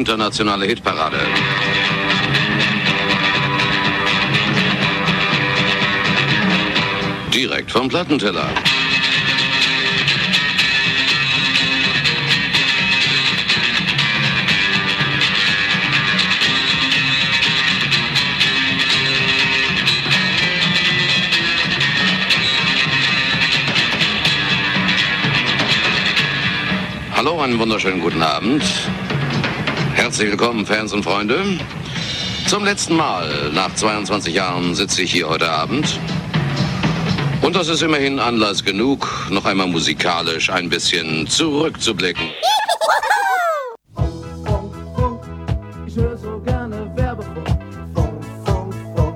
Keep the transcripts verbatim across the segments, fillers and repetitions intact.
internationale Hitparade. Direkt vom Plattenteller. Hallo, einen wunderschönen guten Abend. Herzlich willkommen, Fans und Freunde. Zum letzten Mal nach zweiundzwanzig Jahren sitze ich hier heute Abend. Und das ist immerhin Anlass genug, noch einmal musikalisch ein bisschen zurückzublicken. Ich höre so gerne Werbefunk. Funk, Funk, Funk.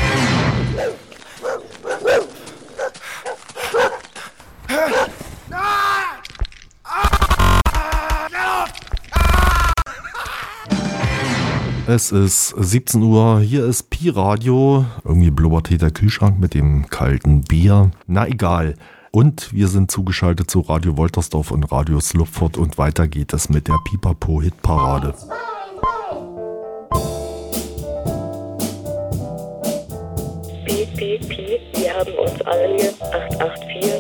Es ist siebzehn Uhr, hier ist Pi-Radio. Irgendwie blubbert hier der Kühlschrank mit dem kalten Bier. Na egal. Und wir sind zugeschaltet zu Radio Woltersdorf und Radio Slupford und weiter geht es mit der Pipapo-Hitparade. Piep, piep, piep, wir haben uns alle lieb. acht acht vier.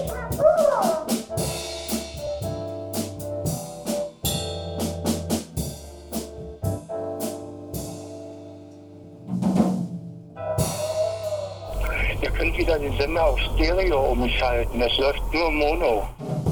Ihr könnt wieder den Sender auf Stereo umschalten. Das läuft nur Mono.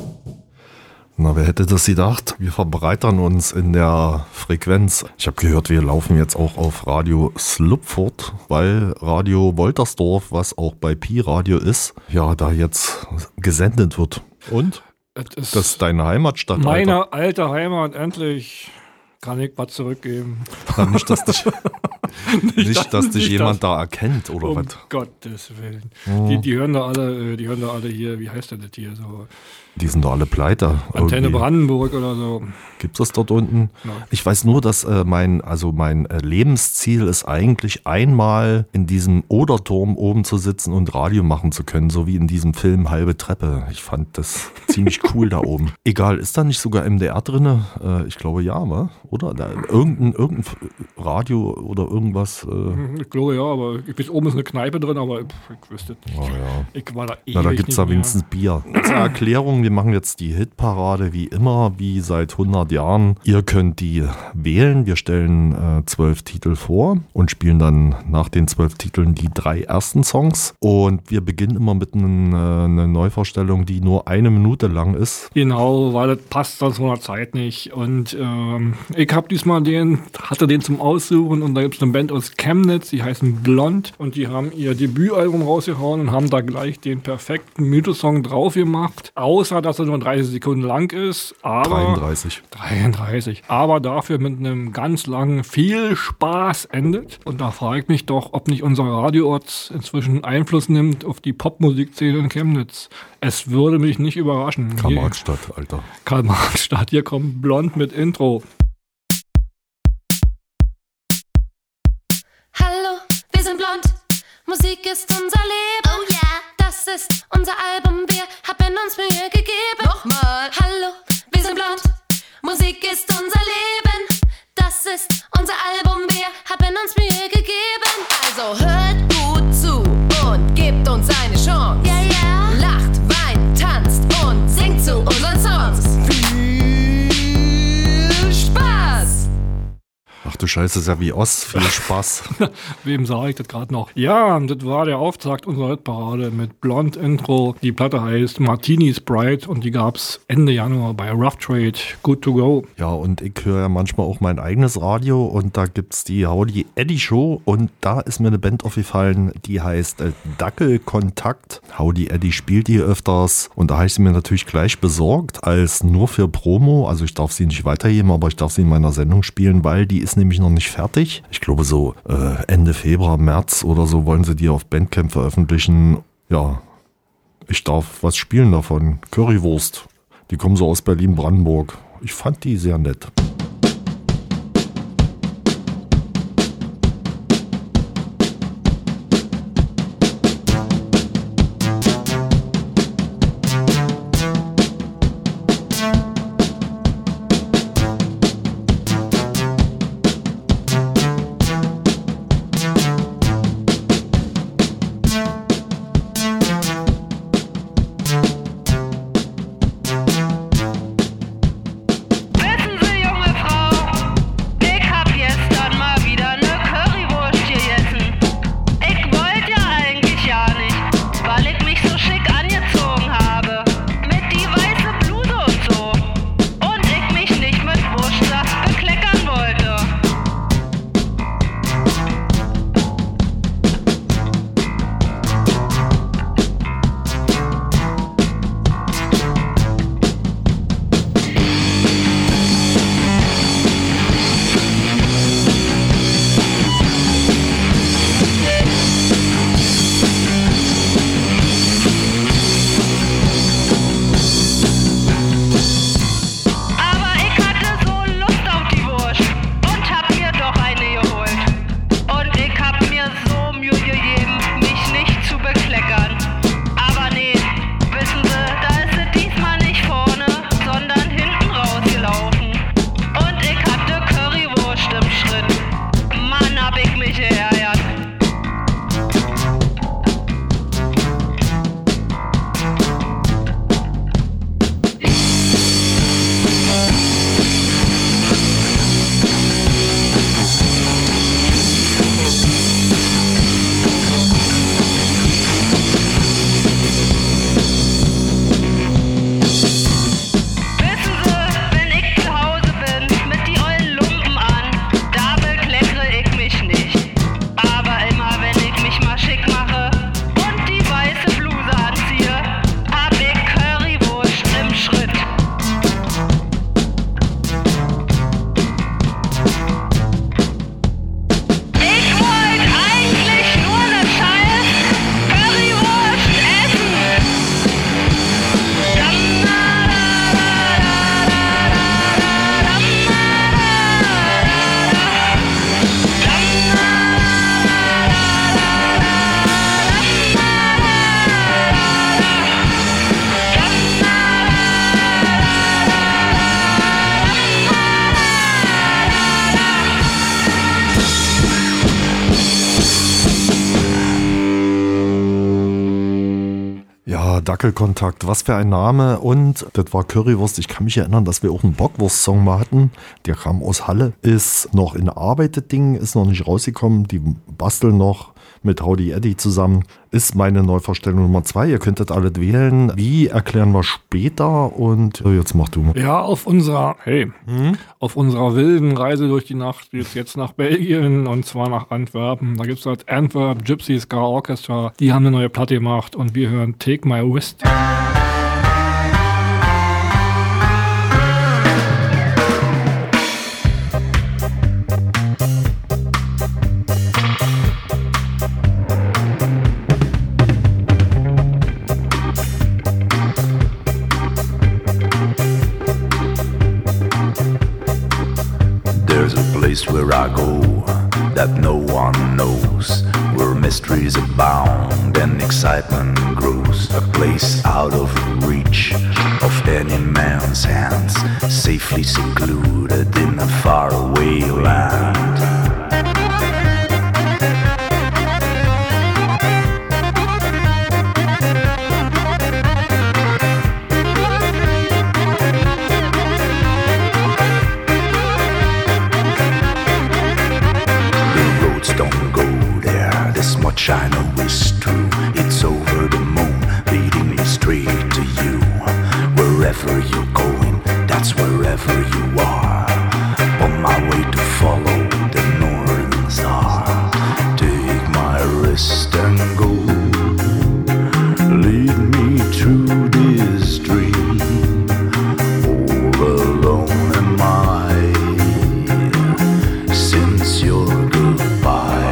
Na, wer hätte das gedacht? Wir verbreitern uns in der Frequenz. Ich habe gehört, wir laufen jetzt auch auf Radio Slupford, weil Radio Woltersdorf, was auch bei Pi-Radio ist, ja, da jetzt gesendet wird. Und? Das Das ist deine Heimatstadt, meine Alter. alte Heimat, endlich kann ich was zurückgeben. Ja, nicht, dass dich, nicht, das- dass dich nicht jemand das. da erkennt, oder Um was? Gottes Willen. Oh. Die, die hören da alle, äh, die hören da alle hier, wie heißt denn das hier so? Die sind doch alle pleite. Antenne irgendwie. Brandenburg oder so. Gibt's das dort unten? Ja. Ich weiß nur, dass äh, mein, also mein äh, Lebensziel ist eigentlich einmal in diesem Oderturm oben zu sitzen und Radio machen zu können, so wie in diesem Film Halbe Treppe. Ich fand das ziemlich cool da oben. Egal, ist da nicht sogar M D R drinne? Äh, ich glaube ja, wa? Oder? Da, irgendein, irgendein Radio oder irgendwas. Äh, Ich glaube ja, aber bis oben ist eine Kneipe drin, aber ich, ich wüsste nicht. oh ja. Ich war da ewig Na, da gibt's nicht da mehr. wenigstens Bier. Zur Erklärung, wir machen jetzt die Hitparade wie immer, wie seit hundert Jahren. Ihr könnt die wählen. Wir stellen äh, zwölf Titel vor und spielen dann nach den zwölf Titeln die drei ersten Songs. Und wir beginnen immer mit einem, äh, einer Neuvorstellung, die nur eine Minute lang ist. Genau, weil das passt sonst von der Zeit nicht. Und ähm, ich habe diesmal den, hatte den zum Aussuchen und da gibt es eine Band aus Chemnitz, die heißen Blond und die haben ihr Debütalbum rausgehauen und haben da gleich den perfekten Mythosong drauf gemacht. Außer, dass er nur dreißig Sekunden lang ist. Aber dreiunddreißig. dreiunddreißig. Aber dafür mit einem ganz langen viel Spaß endet. Und da frage ich mich doch, ob nicht unser Radioort inzwischen Einfluss nimmt auf die Popmusikszene in Chemnitz. Es würde mich nicht überraschen. Hier- Karl-Marx-Stadt, Alter. Karl-Marx-Stadt. Hier kommt Blond mit Intro. Hallo, wir sind blond. Musik ist unser Leben. Oh ja. Yeah. Das ist unser Album. Wir haben uns Mühe gegeben. Nochmal. Hallo, wir sind blond. Musik ist unser Leben. Das ist unser Album. Wir haben uns Mühe gegeben. Also hört gut zu und gebt uns eine Chance. Ja, ja. Lacht, weint, tanzt und singt zu unseren Songs. Viel Spaß. Ach du Scheiße, ist ja wie Ost. Viel Spaß. Wem sage ich das gerade noch? Ja, das war der Auftakt unserer Hitparade mit Blond Intro. Die Platte heißt Martini Sprite und die gab's Ende Januar bei Rough Trade. Good to go. Ja, und ich höre ja manchmal auch mein eigenes Radio und da gibt's die Howdy Eddy Show und da ist mir eine Band aufgefallen, die heißt äh, Dackelkontakt. Howdy Eddy spielt die öfters und da habe ich sie mir natürlich gleich besorgt als nur für Promo. Also ich darf sie nicht weitergeben, aber ich darf sie in meiner Sendung spielen, weil die ist nämlich noch nicht fertig. Ich glaube so äh, Ende Februar, März oder so wollen sie die auf Bandcamp veröffentlichen. Ja, ich darf was spielen davon. Currywurst. Die kommen so aus Berlin-Brandenburg. Ich fand die sehr nett. Ja, Dackelkontakt, was für ein Name. Und das war Currywurst. Ich kann mich erinnern, dass wir auch einen Bockwurst-Song mal hatten. Der kam aus Halle. Ist noch in Arbeit, das Ding. Ist noch nicht rausgekommen. Die basteln noch mit Howdy Eddie zusammen. Ist meine Neuvorstellung Nummer zwei. Ihr könntet alles wählen. Wie, erklären wir später. Und jetzt mach du mal. Ja, auf unserer, hey, hm? auf unserer wilden Reise durch die Nacht geht's jetzt nach Belgien und zwar nach Antwerpen. Da gibt's das Antwerp Gypsy Ska Orchestra. Die haben eine neue Platte gemacht und wir hören Take My Wrist. There's a place where I go that no one knows, where mysteries abound and excitement grows. A place out of reach of any man's hands, safely secluded in a faraway land. Much I know is true. It's over the moon, leading me straight to you. Wherever you're going, that's wherever you are. On my way to follow the northern star. Take my wrist and go. Lead me through this dream. All alone am I, since your goodbye.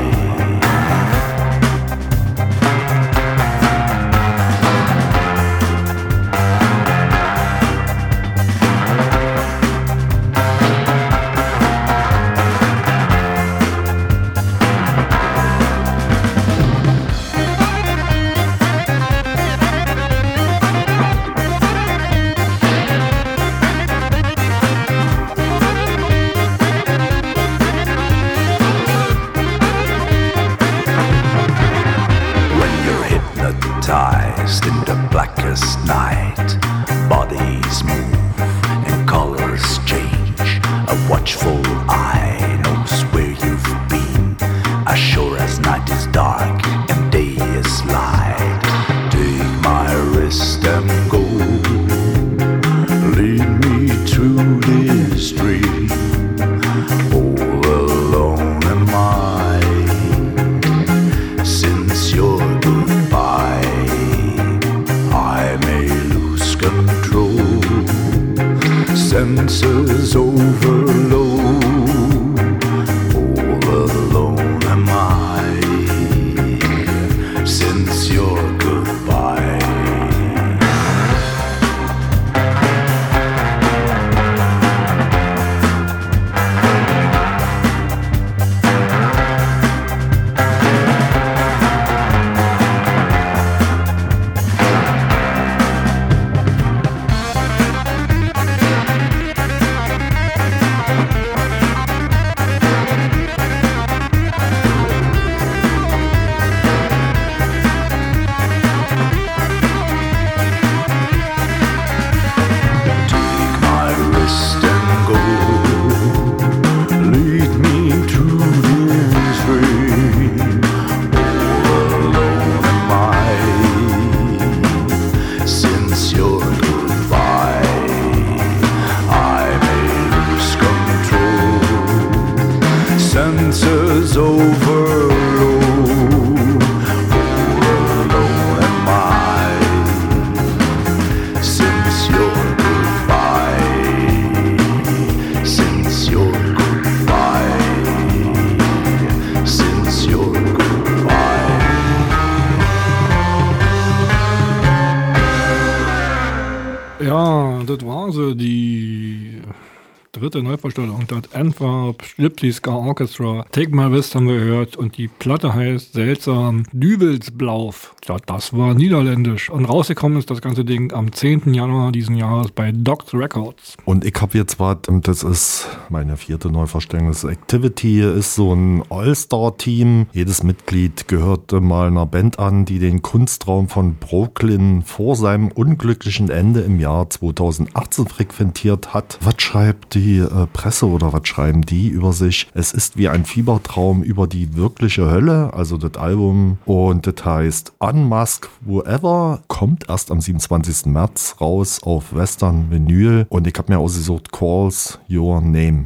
In the blackest night, bodies move and colors change. A watchful eye knows where you've been, as sure as night is dark and day is light. Take my wrist and go, lead me through this dream. All alone am I, since your goodbye. I may lose control, senses overload. All alone am I, since your goodbye. Senses overload. All alone am I, since your goodbye. Since your goodbye. Since your goodbye. Ja, das war so die dritte Neuvorstellung. Das Antwerp Gypsy Ska Orchestra. Take My Wrist haben wir gehört und die Platte heißt seltsam Dübelsblauf. Ja, das war niederländisch. Und rausgekommen ist das ganze Ding am zehnten Januar diesen Jahres bei Docs Records. Und ich habe jetzt was, das ist meine vierte Neuvorstellung, das Activity ist so ein All-Star-Team. Jedes Mitglied gehört mal einer Band an, die den Kunstraum von Brooklyn vor seinem unglücklichen Ende im Jahr zweitausendachtzehn frequentiert hat. Was schreibt die äh, Presse oder was schreiben die über sich? Es ist wie ein Fiebertraum über die wirkliche Hölle, also das Album. Und das heißt Unmask Whoever, kommt erst am siebenundzwanzigsten März raus auf Western Vinyl. Und ich habe mir ausgesucht Calls Your Name.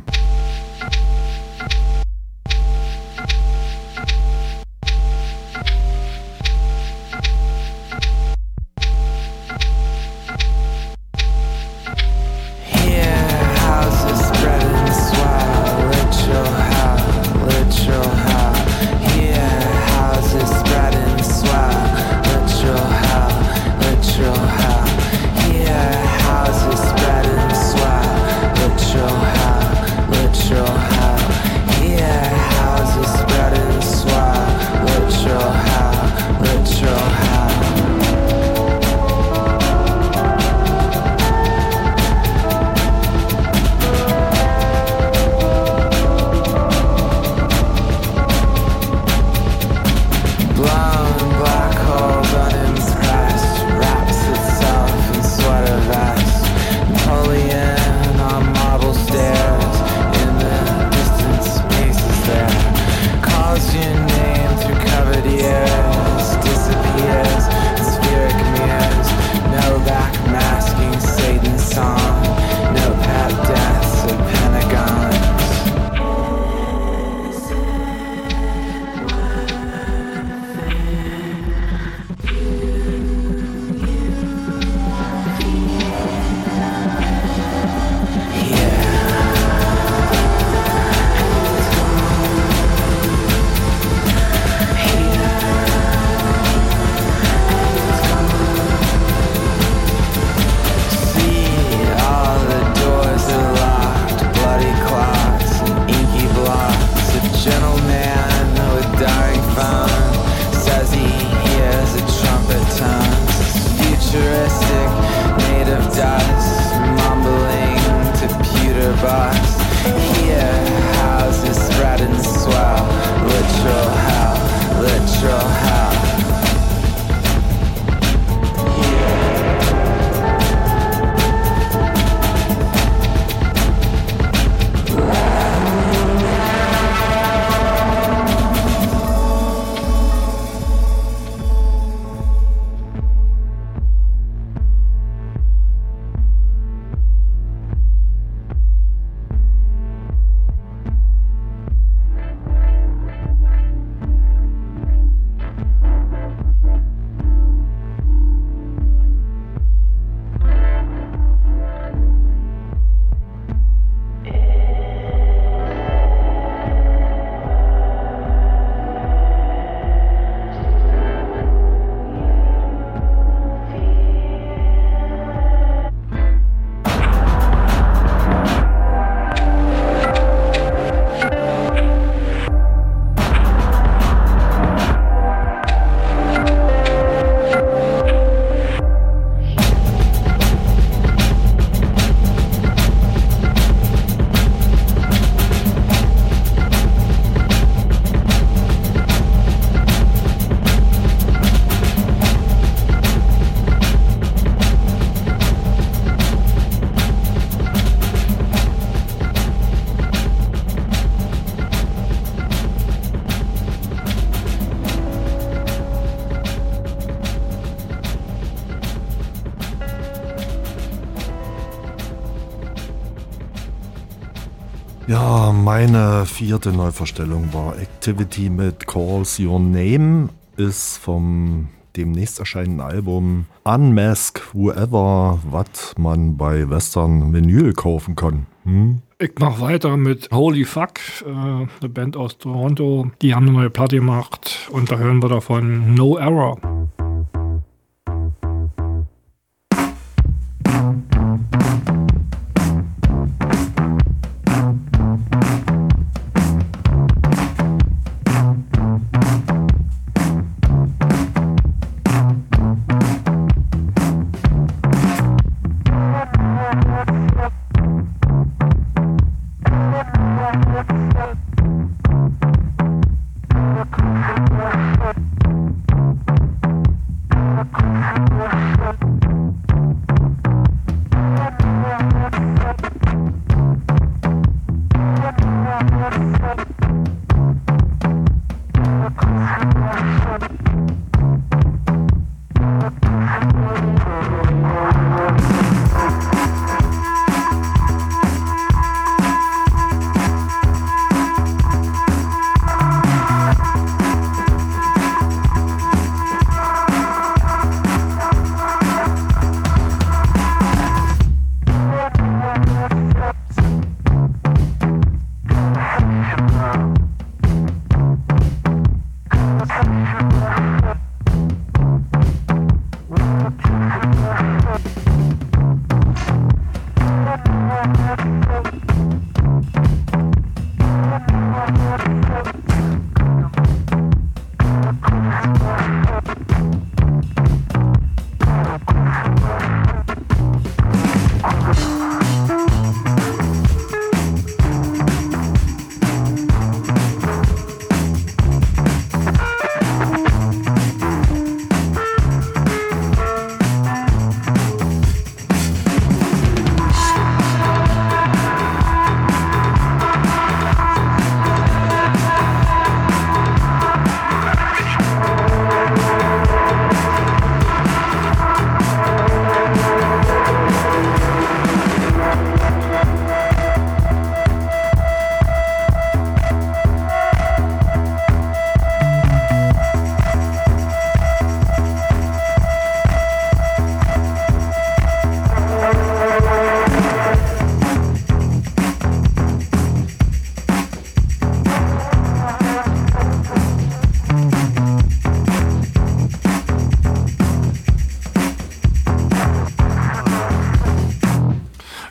Ja, meine vierte Neuvorstellung war Activity mit Calls Your Name, ist vom demnächst erscheinenden Album Unmask Whoever, was man bei Western Vinyl kaufen kann. Hm? Ich mach weiter mit Holy Fuck, äh, eine Band aus Toronto. Die haben eine neue Platte gemacht und da hören wir davon No Error.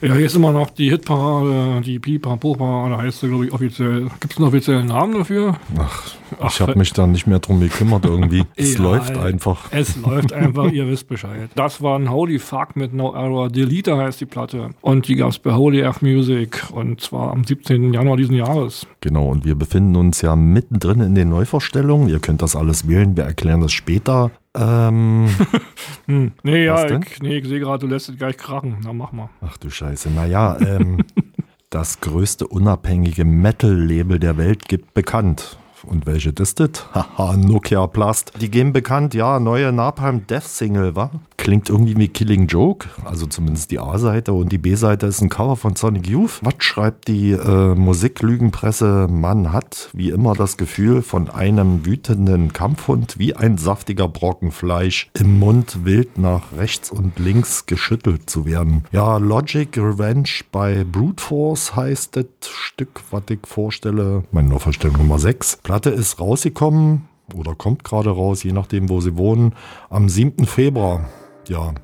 Ja, hier ist immer noch die Hitparade, die Pipapo-Parade heißt sie, glaube ich, offiziell. Gibt es einen offiziellen Namen dafür? Ach, ich habe mich da nicht mehr drum gekümmert irgendwie. Es Ja, läuft einfach. Es läuft einfach, ihr wisst Bescheid. Das war ein Holy Fuck mit No Error. Deleter heißt die Platte. Und die gab es bei Holy Earth Music. Und zwar am siebzehnten Januar diesen Jahres. Genau, und wir befinden uns ja mittendrin in den Neuvorstellungen. Ihr könnt das alles wählen, wir erklären das später. Ähm, hm. Nee, ja, was denn? ich, nee, ich sehe gerade, du lässt es gleich krachen. Na, mach mal. Ach du Scheiße, naja, ähm, das größte unabhängige Metal-Label der Welt gibt bekannt. Und welche ist das? Haha, Nokia Blast. Die geben bekannt, ja, neue Napalm Death Single, wa? Klingt irgendwie wie Killing Joke, also zumindest die A-Seite, und die B-Seite ist ein Cover von Sonic Youth. Was schreibt die äh, Musiklügenpresse? Man hat wie immer das Gefühl, von einem wütenden Kampfhund wie ein saftiger Brocken Fleisch im Mund wild nach rechts und links geschüttelt zu werden. Ja, Logic Revenge bei Brute Force heißt das Stück, was ich vorstelle. Meine Neuvorstellung Nummer sechs. Platte ist rausgekommen oder kommt gerade raus, je nachdem, wo sie wohnen, am siebten Februar. Ja.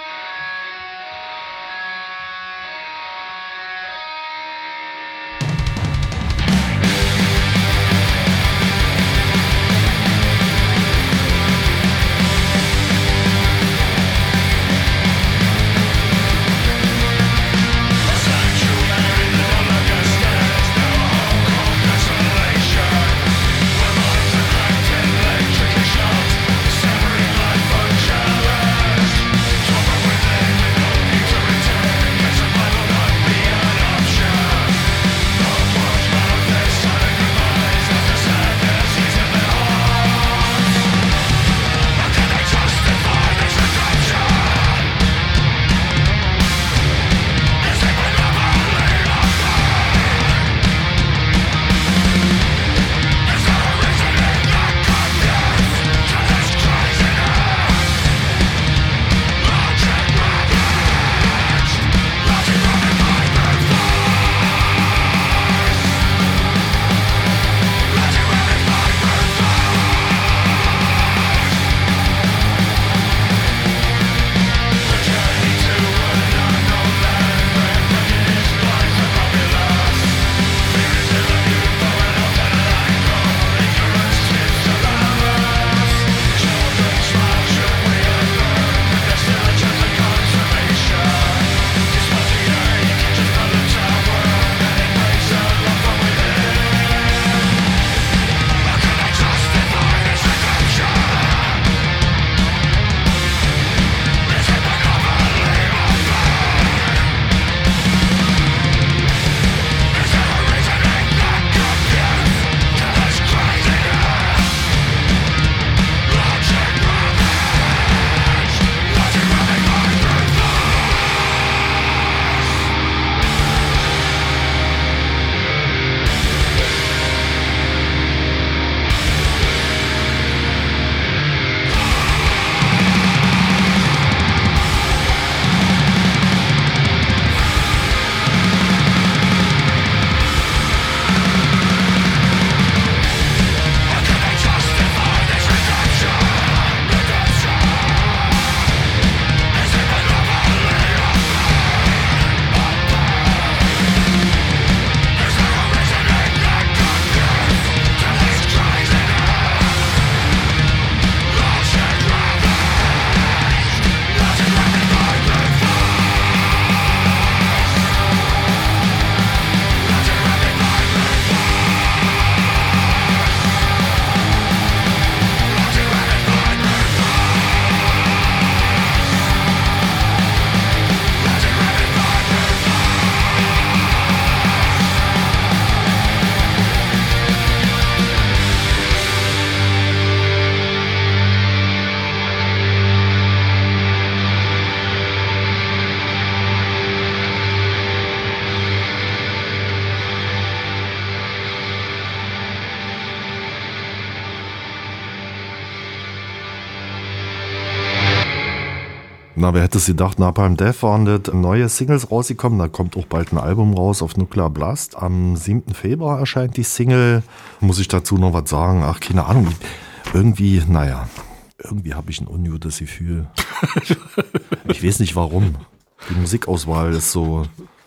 Na, wer hätte es gedacht, Napalm Death waren das neue Singles rausgekommen. Da kommt auch bald ein Album raus auf Nuclear Blast. Am siebten Februar erscheint die Single. Muss ich dazu noch was sagen? Ach, keine Ahnung. Irgendwie, naja, irgendwie habe ich ein ungutes Gefühl. Ich weiß nicht warum. Die Musikauswahl ist so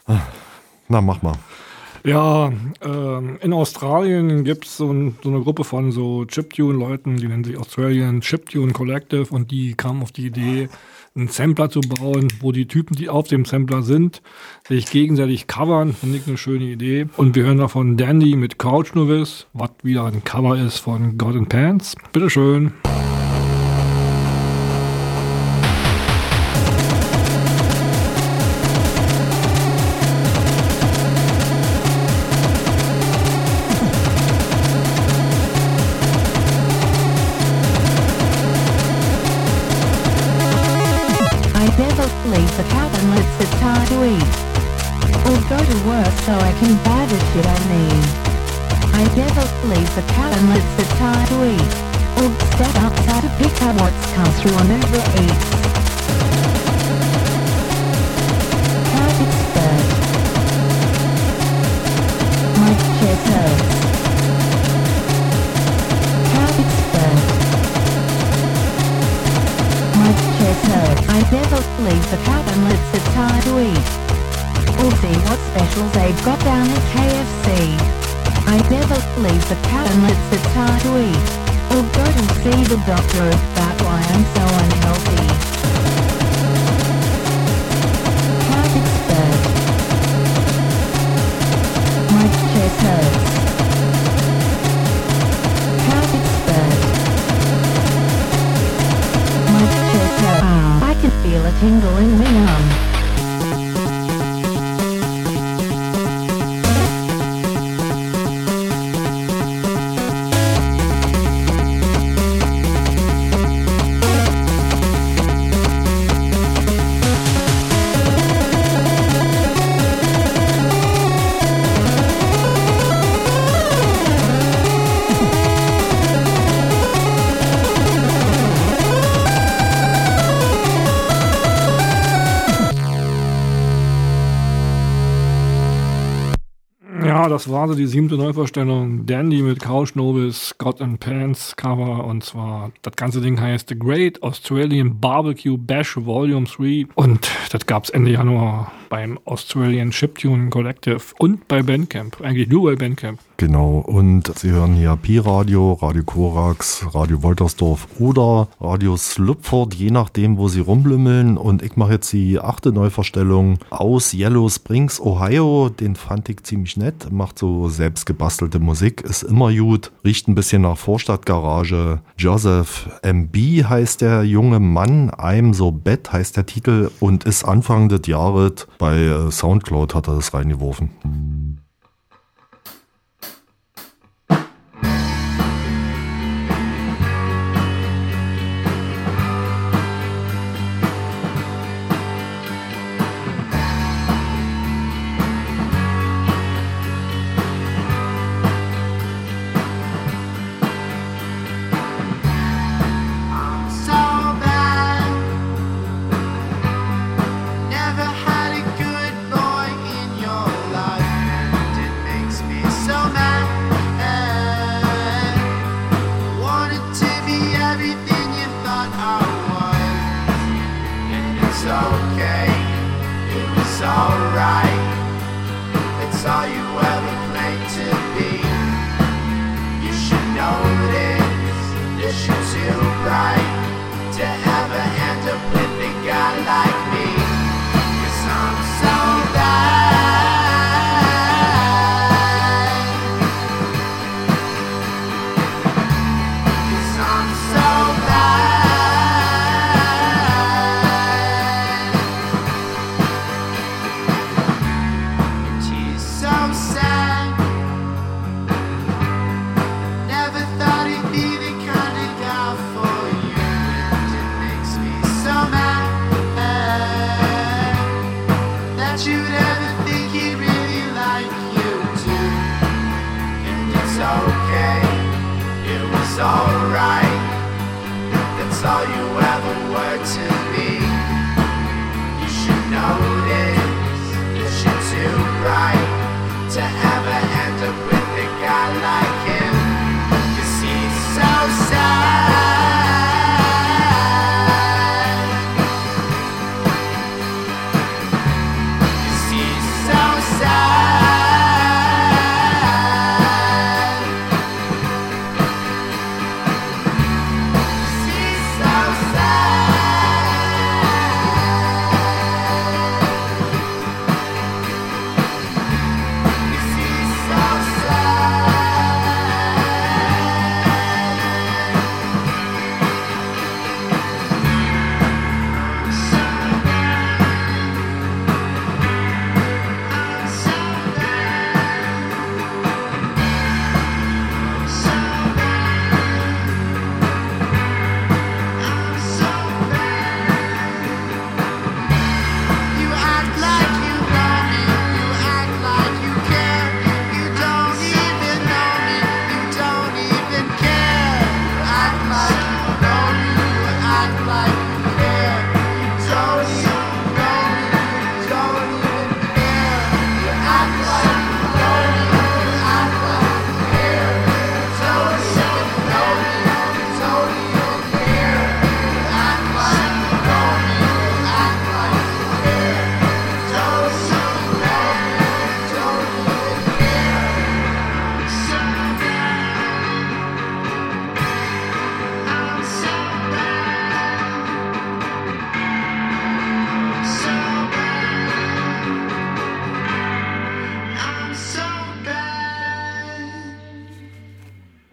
Na, mach mal. Ja, ähm, in Australien gibt es so, ein, so eine Gruppe von so Chiptune-Leuten, die nennen sich Australian Chiptune Collective, und die kamen auf die Idee, einen Sampler zu bauen, wo die Typen, die auf dem Sampler sind, sich gegenseitig covern. Finde ich eine schöne Idee. Und wir hören davon Dandy mit Couch Novice, was wieder ein Cover ist von God in Pants. Bitteschön. Leave the cabin, it's time to eat. Or go to work so I can buy the shit I need. I never leave the cabin, it's time to eat. Or step outside to pick up what's come through on Uber Eats. Couch expert. My chest hurts. Couch expert. My chest hurts. I never leave the cabin, it's the time to eat. Or see what specials they've got down at K F C. I never leave the cabin, it's the time to eat. Or go to see the doctor about why I'm so unhealthy. Couch expert. My chest hurts. Couch expert. My chest hurts. Ah, I can feel a tingle in my arm. Das war so die siebte Neuvorstellung. Dandy mit Couch Novice, God in Pants Cover. Und zwar, das ganze Ding heißt The Great Australian Barbecue Bash Volume drei. Und das gab es Ende Januar beim Australian Chiptune Collective und bei Bandcamp. Eigentlich nur bei Bandcamp. Genau, und Sie hören hier Pi-Radio, Radio Korax, Radio Woltersdorf oder Radio Slupford, je nachdem, wo Sie rumblümmeln. Und ich mache jetzt die achte Neuvorstellung aus Yellow Springs, Ohio. Den fand ich ziemlich nett, macht so selbst gebastelte Musik, ist immer gut, riecht ein bisschen nach Vorstadtgarage. Joseph M B heißt der junge Mann, I'm So Bad heißt der Titel und ist Anfang des Jahres bei Soundcloud hat er das reingeworfen. Never thought he'd be the kind of guy for you. It makes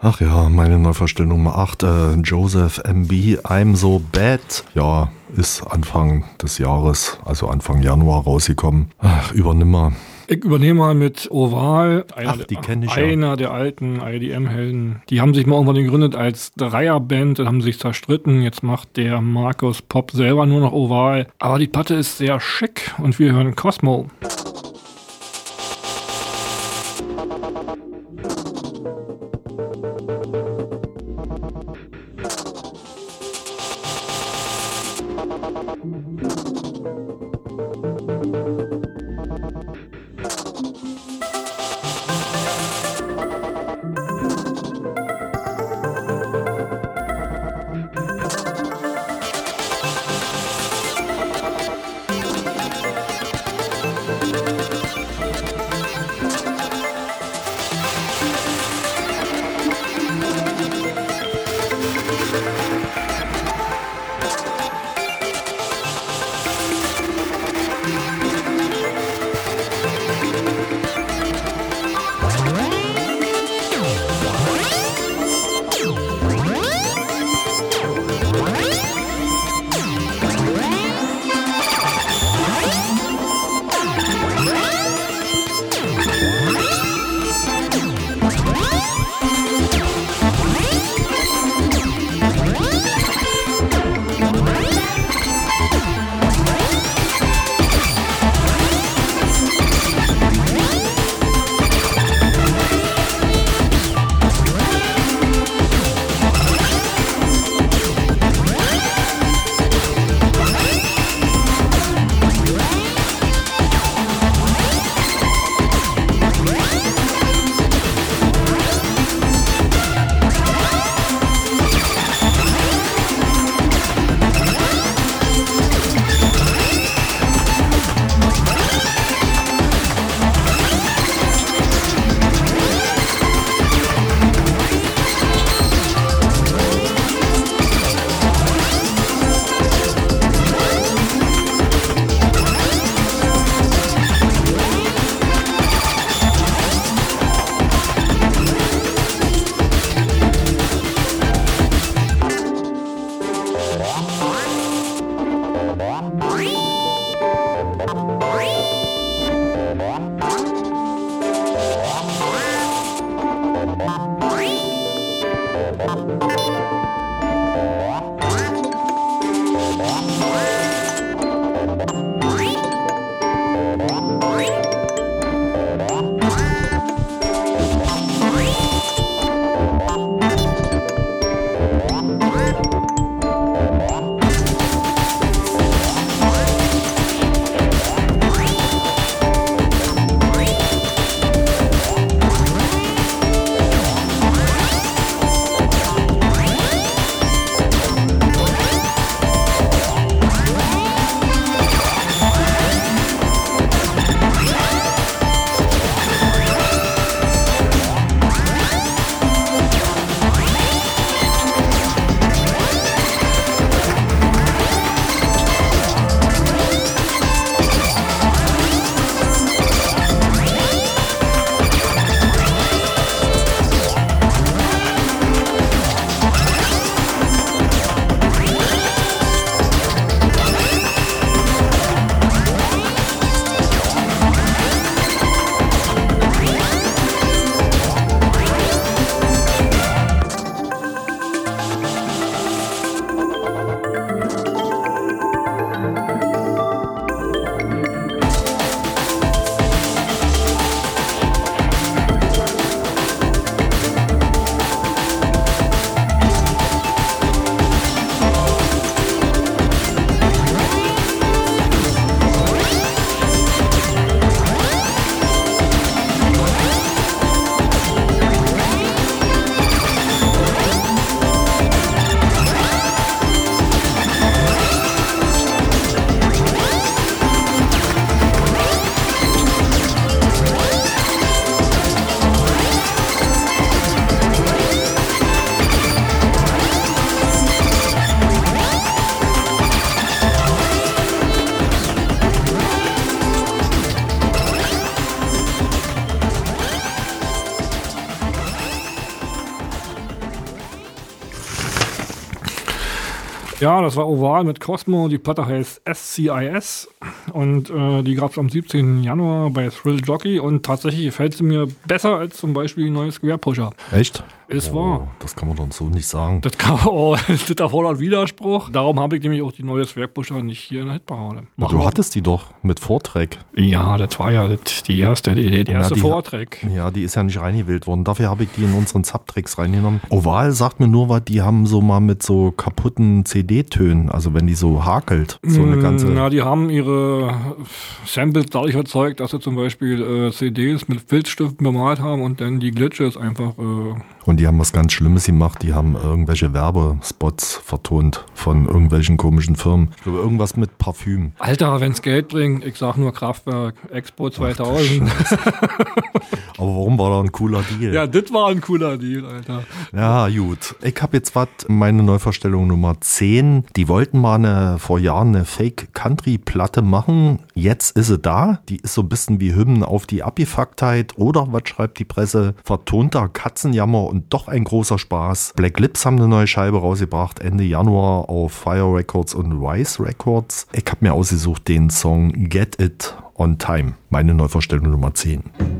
Ach ja, meine Neuvorstellung Nummer acht, äh, Joseph M B, I'm So Bad. Ja, ist Anfang des Jahres, also Anfang Januar rausgekommen. Ach, übernimmer. Ich übernehme mal mit Oval, einer, Ach, die kenn ich der, ja. einer der alten I D M-Helden. Die haben sich mal irgendwann gegründet als Dreierband, dann haben sie sich zerstritten. Jetzt macht der Markus Pop selber nur noch Oval. Aber die Platte ist sehr schick und wir hören Cosmo. Ja, das war Oval mit Cosmo. Die Platte heißt S C I S und äh, die gab es am siebzehnten Januar bei Thrill Jockey und tatsächlich gefällt sie mir besser als zum Beispiel die neue Square Pusher. Echt? Ist oh, wahr. Das kann man doch so nicht sagen. Das, kann, oh, das erfordert Widerspruch. Darum habe ich nämlich auch die neue Square-Pusher nicht hier in der Hitparade. Ja, du hattest die doch mit Vortrack. Ja, das war ja das, die erste, die, die erste ja, die, Vortrack. Ja, die ist ja nicht reingewählt worden. Dafür habe ich die in unseren Subtracks reingenommen. Oval sagt mir nur was, die haben so mal mit so kaputten C D-Tönen, also wenn die so hakelt. So eine ganze. Ja, die haben ihre Samples dadurch erzeugt, dass sie zum Beispiel äh, C Ds mit Filzstiften bemalt haben und dann die Glitches einfach... Äh, Und die haben was ganz Schlimmes gemacht. Die haben irgendwelche Werbespots vertont von irgendwelchen komischen Firmen. Ich glaube, irgendwas mit Parfüm. Alter, wenn's Geld bringt, ich sag nur Kraftwerk, Expo zweitausend. Aber warum war da ein cooler Deal? Ja, das war ein cooler Deal, Alter. Ja, gut. Ich habe jetzt was, meine Neuvorstellung Nummer zehn. Die wollten mal eine, vor Jahren eine Fake-Country-Platte machen. Jetzt ist sie da. Die ist so ein bisschen wie Hymnen auf die Abgefucktheit. Oder, was schreibt die Presse? Vertonter Katzenjammer und doch ein großer Spaß. Black Lips haben eine neue Scheibe rausgebracht, Ende Januar auf Fire Records und Rise Records. Ich habe mir ausgesucht den Song Get It on Time. Meine Neuvorstellung Nummer zehn.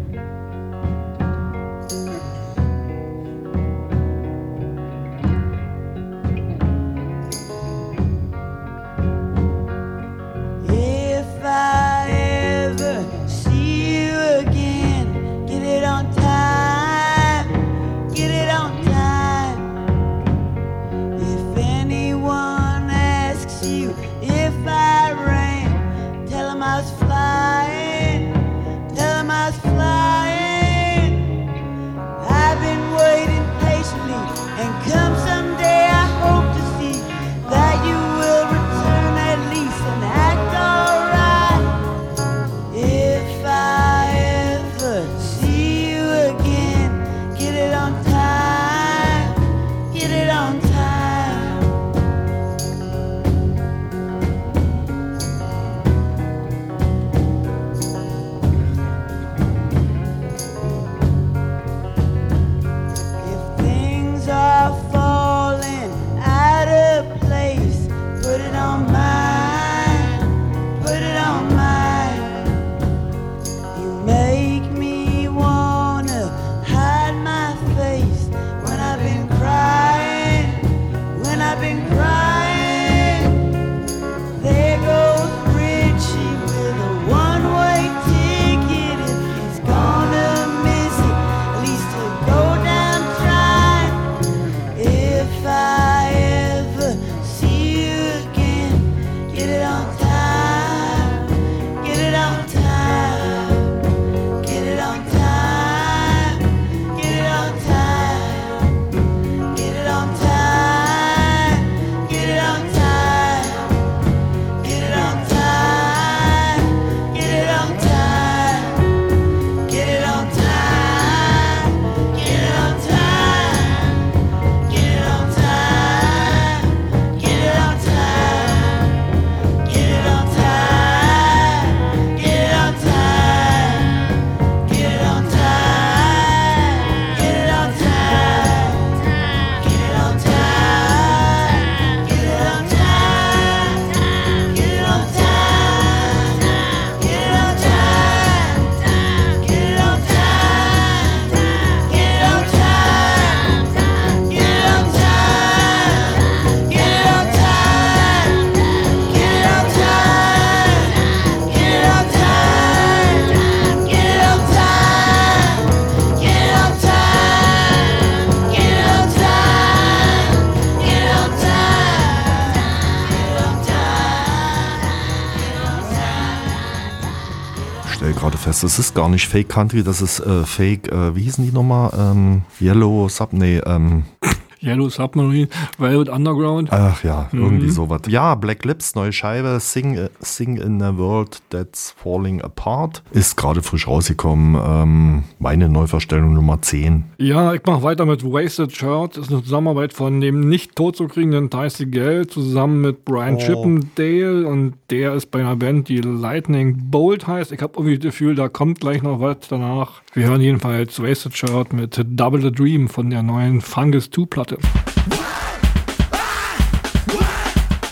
Fest. Das ist gar nicht Fake Country, das ist äh, Fake, äh, wie hießen die nochmal? Ähm, Yellow Sub, nee, ähm. Yellow Submarine, Velvet Underground. Ach ja, irgendwie mhm. sowas. Ja, Black Lips, neue Scheibe, Sing, Sing in a World That's Falling Apart. Ist gerade frisch rausgekommen. Ähm, meine Neuverstellung Nummer zehn. Ja, ich mache weiter mit Wasted Shirt. Das ist eine Zusammenarbeit von dem nicht tot zu kriegenden Tyce Gale zusammen mit Brian oh. Chippendale. Und der ist bei einer Band, die Lightning Bolt heißt. Ich habe irgendwie das Gefühl, da kommt gleich noch was danach. Wir hören jedenfalls Wasted Shirt mit Double the Dream von der neuen Fungus zwei Platte.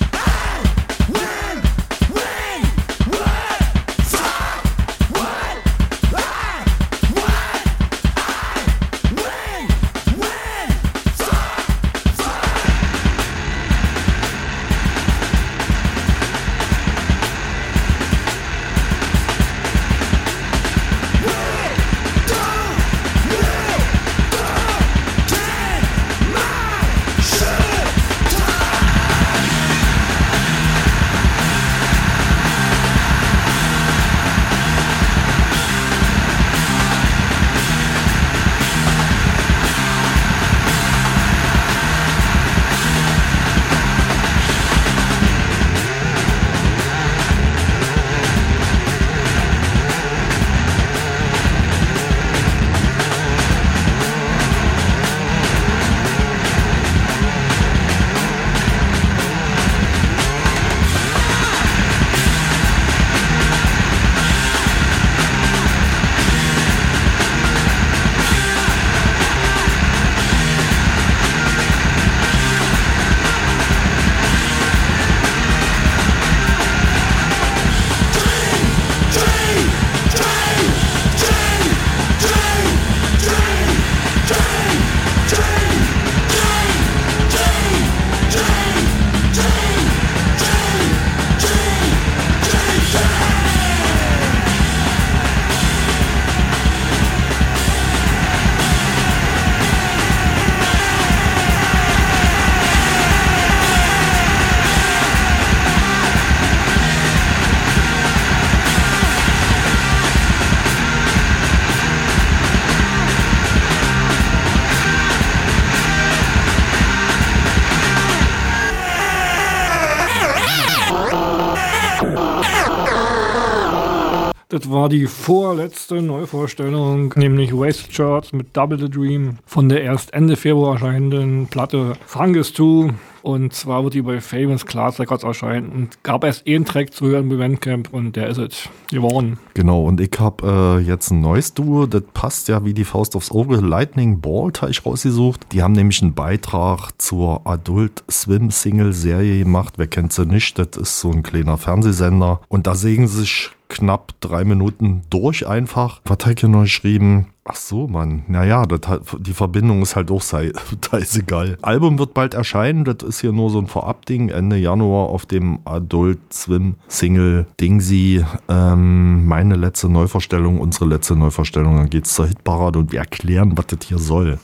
Das war die vorletzte Neuvorstellung, nämlich Wasted Charts mit Double the Dream von der erst Ende Februar erscheinenden Platte Fungus zwei. Und zwar wird die bei Famous Class Records erscheinen und gab erst einen Track zu hören bei Bandcamp und der ist es geworden. Genau, und ich habe äh, jetzt ein neues Duo, das passt ja wie die Faust aufs Auge. Lightning Bolt habe ich rausgesucht. Die haben nämlich einen Beitrag zur Adult Swim Single Serie gemacht. Wer kennt sie nicht? Das ist so ein kleiner Fernsehsender. Und da sägen sie sich knapp drei Minuten durch einfach. Was habe ich hier noch geschrieben? Ach so, Mann. Naja, das hat, die Verbindung ist halt auch sei, egal. Album wird bald erscheinen. Das ist hier nur so ein Vorabding. Ende Januar auf dem Adult Swim Single Dingsy. Ähm, meine letzte Neuvorstellung, unsere letzte Neuvorstellung. Dann geht's zur Hitparade und wir erklären, was das hier soll.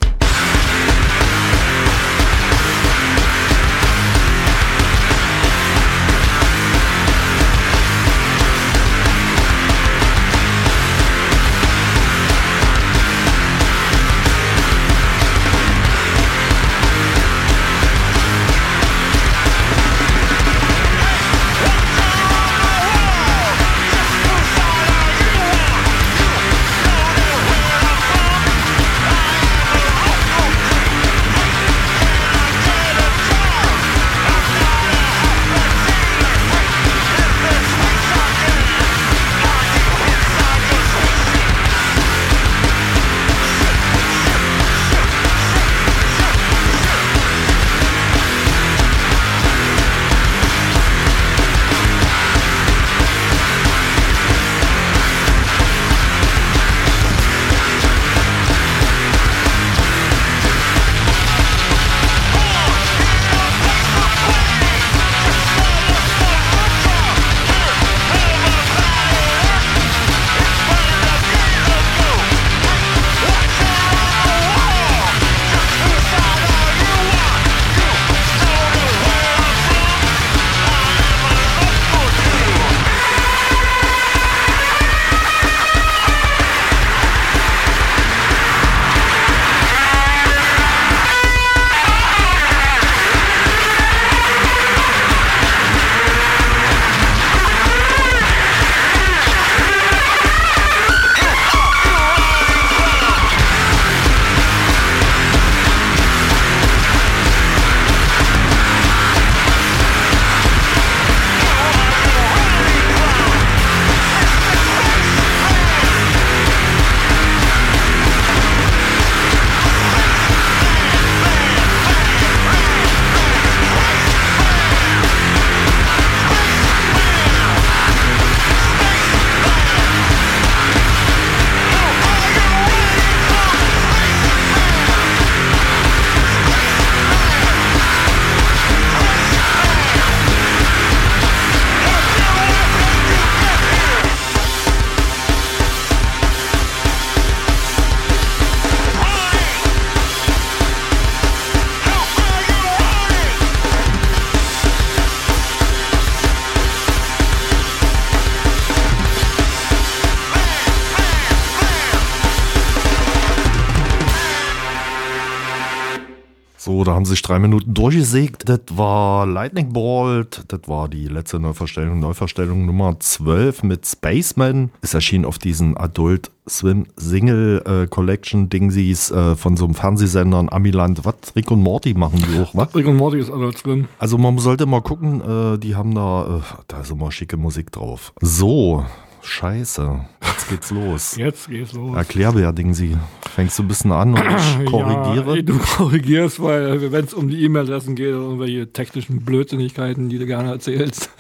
So, da haben sich drei Minuten durchgesägt. Das war Lightning Bolt. Das war die letzte Neuverstellung. Neuverstellung Nummer zwölf mit Spaceman. Ist erschienen auf diesen Adult Swim Single äh, Collection Dingsies äh, von so einem Fernsehsender in Amiland. Was? Rick und Morty machen die auch, was? Rick und Morty ist Adult Swim. Also man sollte mal gucken, äh, die haben da, äh, da ist immer schicke Musik drauf. So. Scheiße, jetzt geht's los. Jetzt geht's los. Erklärbär, Dingsi. Fängst du ein bisschen an und ich korrigiere? Ja, du korrigierst, weil wenn es um die E-Mail-Adressen geht oder irgendwelche technischen Blödsinnigkeiten, die du gerne erzählst.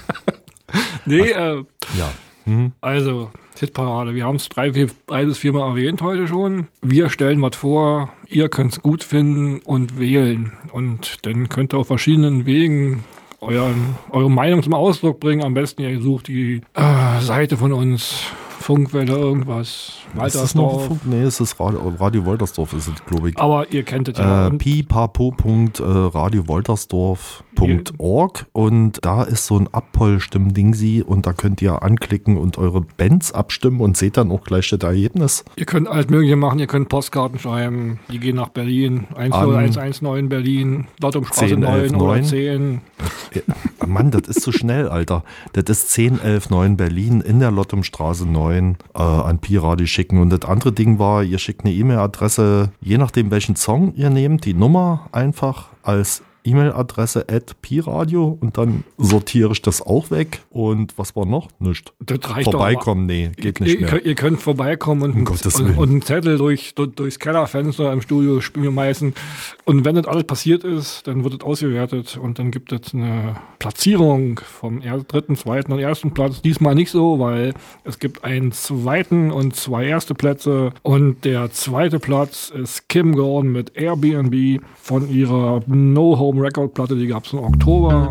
nee, äh, ja. Hm. Also, Hitparade. Wir haben es drei, vier, drei bis viermal erwähnt heute schon. Wir stellen was vor, ihr könnt es gut finden und wählen. Und dann könnt ihr auf verschiedenen Wegen Euren, eure Meinung zum Ausdruck bringen. Am besten ihr sucht die äh, Seite von uns, Funkwelle, irgendwas. Ist das noch Funk? Nee, es ist Radio, Radio Woltersdorf, ist es, glaube ich. Aber ihr kennt es ja. Äh, pipapo punkt radio woltersdorf punkt org und da ist so ein Abpol-Stimm-Dingsi und da könnt ihr anklicken und eure Bands abstimmen und seht dann auch gleich das Ergebnis. Ihr könnt alles Mögliche machen, ihr könnt Postkarten schreiben, die gehen nach Berlin, eins null eins eins neun Berlin, Lottumstraße neun oder zehn. Ja, Mann, das ist zu schnell, Alter. Das ist zehn elf neun Berlin in der Lottumstraße neun äh, an Pi-Radio schicken. Und das andere Ding war, ihr schickt eine E-Mail-Adresse, je nachdem welchen Song ihr nehmt, die Nummer einfach als E-Mail-Adresse at Pi-Radio und dann sortiere ich das auch weg. Und was war noch? Nichts. Das reicht Vorbeikommen, nee, geht nicht ihr, mehr. Ihr könnt vorbeikommen und, um Gottes und, und einen Zettel durch, durch, durchs Kellerfenster im Studio schmeißen. Und wenn das alles passiert ist, dann wird es ausgewertet und dann gibt es eine Platzierung vom er- dritten, zweiten und ersten Platz. Diesmal nicht so, weil es gibt einen zweiten und zwei erste Plätze. Und der zweite Platz ist Kim Gordon mit Airbnb von ihrer No Home Record Platte, die gab es im Oktober.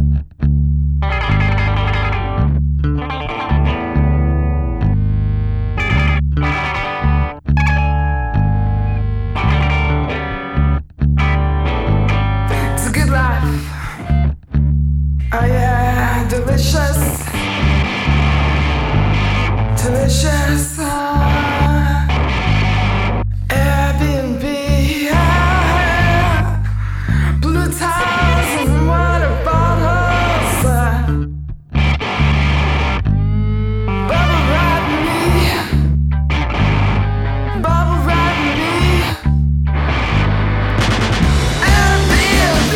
It's a good life. Oh yeah, delicious. Delicious. Uh, Airbnb. Yeah. Blue towels and water bottles. Uh, bubble wrap me. Bubble wrap me. Airbnb.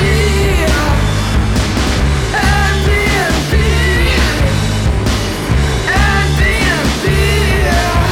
Airbnb. Airbnb.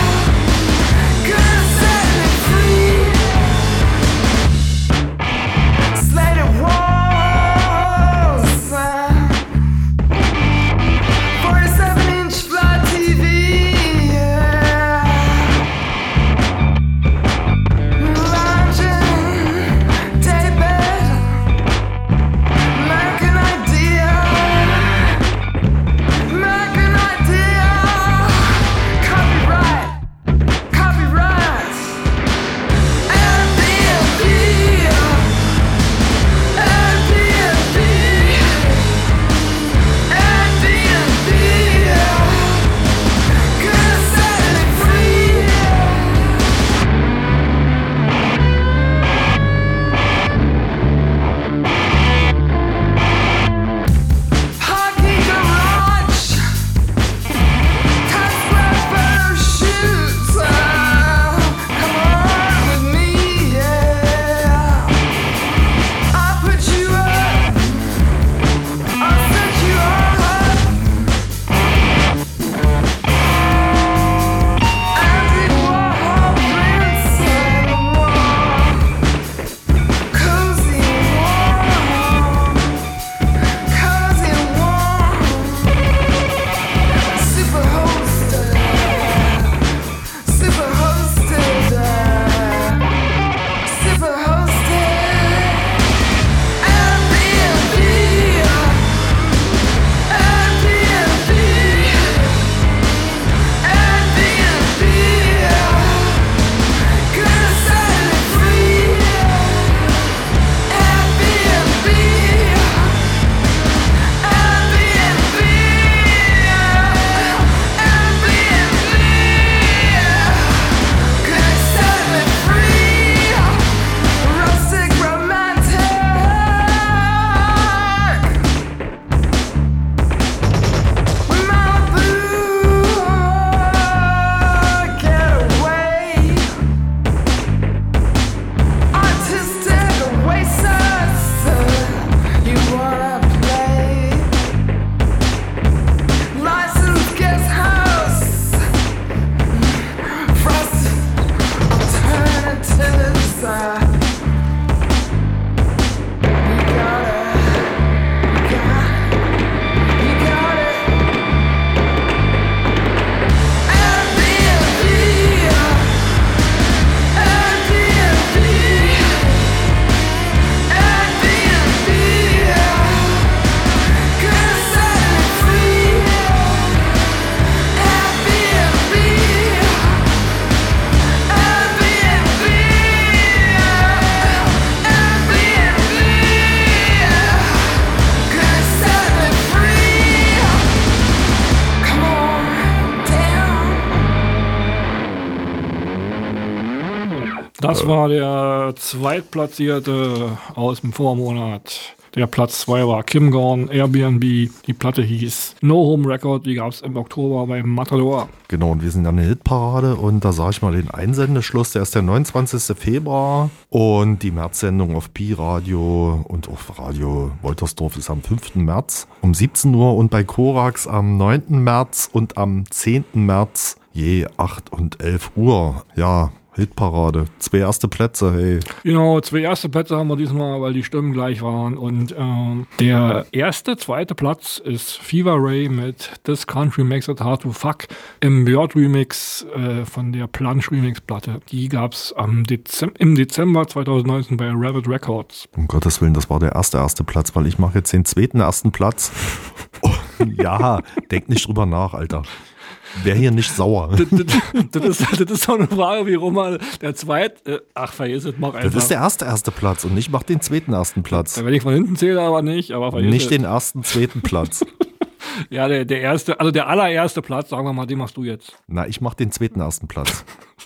Das war der Zweitplatzierte aus dem Vormonat. Der Platz zwei war Kim Gone, Airbnb. Die Platte hieß No Home Record. Die gab es im Oktober bei Matador. Genau, und wir sind an der Hitparade und da sage ich mal den Einsendeschluss. Der ist der neunundzwanzigsten Februar und die Märzsendung auf Pi-Radio und auf Radio Woltersdorf ist am fünften März um siebzehn Uhr und bei Korax am neunten März und am zehnten März je acht und elf Uhr. Ja, Hitparade. Zwei erste Plätze, hey. Genau, zwei erste Plätze haben wir diesmal, weil die Stimmen gleich waren. Und ähm, der erste, zweite Platz ist Fever Ray mit This Country Makes It Hard to Fuck im Bird Remix äh, von der Plunge Remix Platte. Die gab's am Dezem- im Dezember zweitausendneunzehn bei Rabbit Records. Um Gottes Willen, das war der erste erste Platz, weil ich mache jetzt den zweiten ersten Platz. Oh, ja, denk nicht drüber nach, Alter. Wäre hier nicht sauer. Das, das, das, ist, das ist doch eine Frage, wie rum mal der zweite. Äh, ach, vergiss es, mach einfach. Das ist der erste erste Platz und ich mach den zweiten ersten Platz. Wenn ich von hinten zähle, aber nicht. Aber nicht es. den ersten, zweiten Platz. Ja, der, der erste, also der allererste Platz, sagen wir mal, den machst du jetzt. Na, ich mach den zweiten ersten Platz.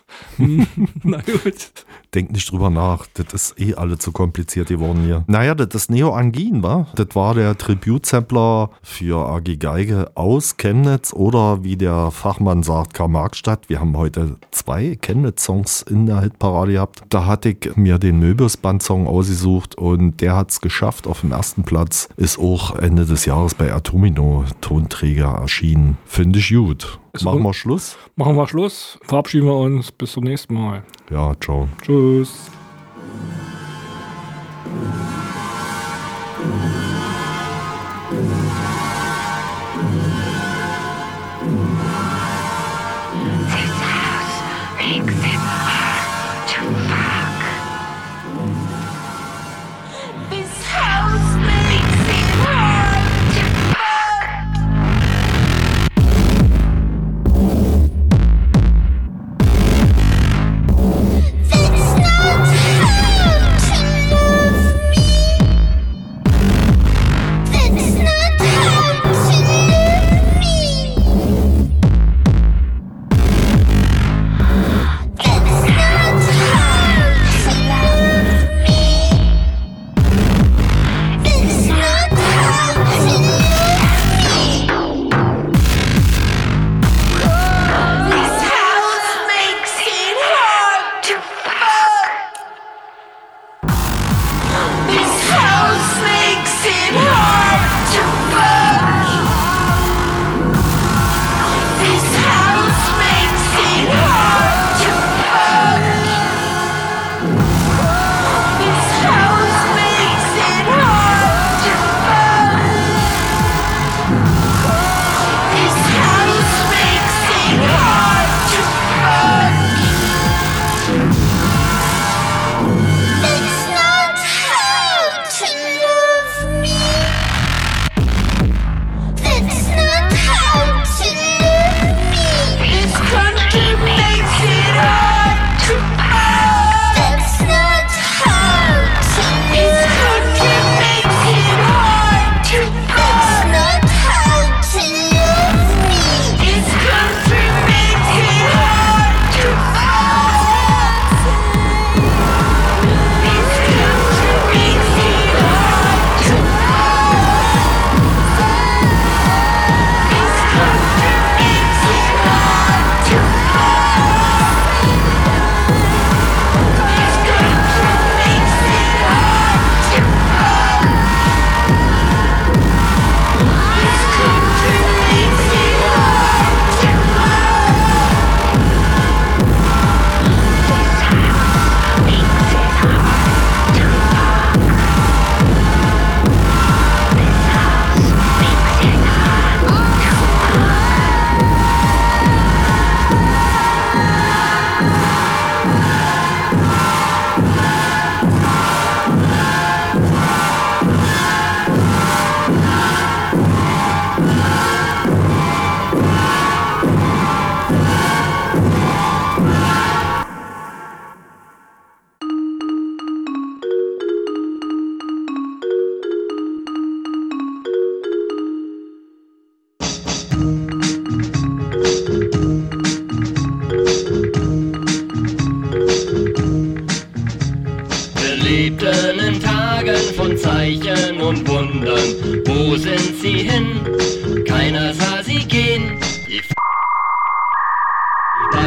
Na gut. Denk nicht drüber nach, das ist eh alle zu kompliziert geworden hier. Naja, das ist Neo Angin, wa? Das war der Tribute-Sampler für A G Geige aus Chemnitz oder wie der Fachmann sagt, Karl-Marx-Stadt. Wir haben heute zwei Chemnitz-Songs in der Hitparade gehabt. Da hatte ich mir den Möbius-Band-Song ausgesucht und der hat's geschafft auf dem ersten Platz. Ist auch Ende des Jahres bei Atomino Tonträger erschienen. Finde ich gut. Machen wir Schluss? Machen wir Schluss. Verabschieden wir uns. Bis zum nächsten Mal. Ja, ciao. Tschüss. It's not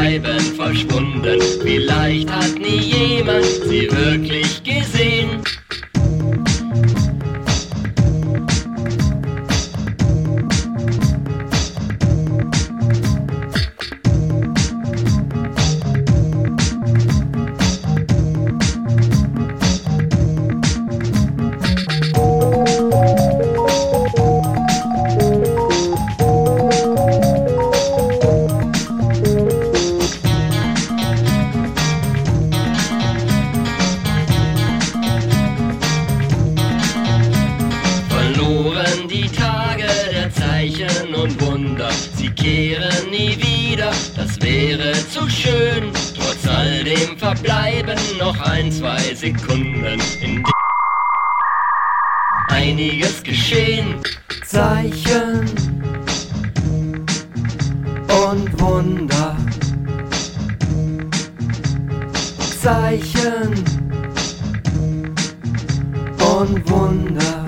bleiben verschwunden. Vielleicht hat nie jemand sie wirklich gesehen. Verbleiben noch ein, zwei Sekunden, in denen einiges geschehen. Zeichen und Wunder. Zeichen und Wunder.